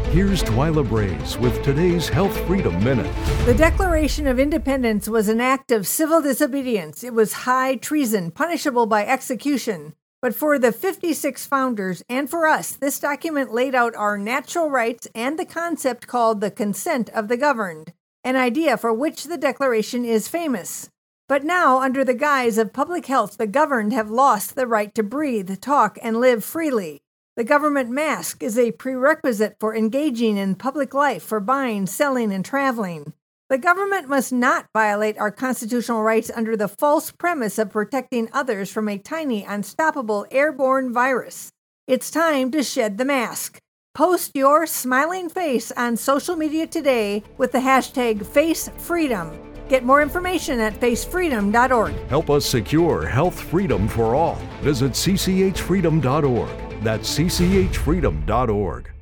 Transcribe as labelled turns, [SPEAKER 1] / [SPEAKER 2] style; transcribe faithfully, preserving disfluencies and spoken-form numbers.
[SPEAKER 1] Here's Twyla Braze with today's Health Freedom Minute.
[SPEAKER 2] The Declaration of Independence was an act of civil disobedience. It was high treason, punishable by execution. But for the fifty-six founders and for us, this document laid out our natural rights and the concept called the consent of the governed, an idea for which the Declaration is famous. But now, under the guise of public health, the governed have lost the right to breathe, talk, and live freely. The government mask is a prerequisite for engaging in public life, for buying, selling, and traveling. The government must not violate our constitutional rights under the false premise of protecting others from a tiny, unstoppable airborne virus. It's time to shed the mask. Post your smiling face on social media today with the hashtag FaceFreedom. Get more information at face freedom dot org.
[SPEAKER 1] Help us secure health freedom for all. Visit c c h freedom dot org. That's c c h freedom dot org.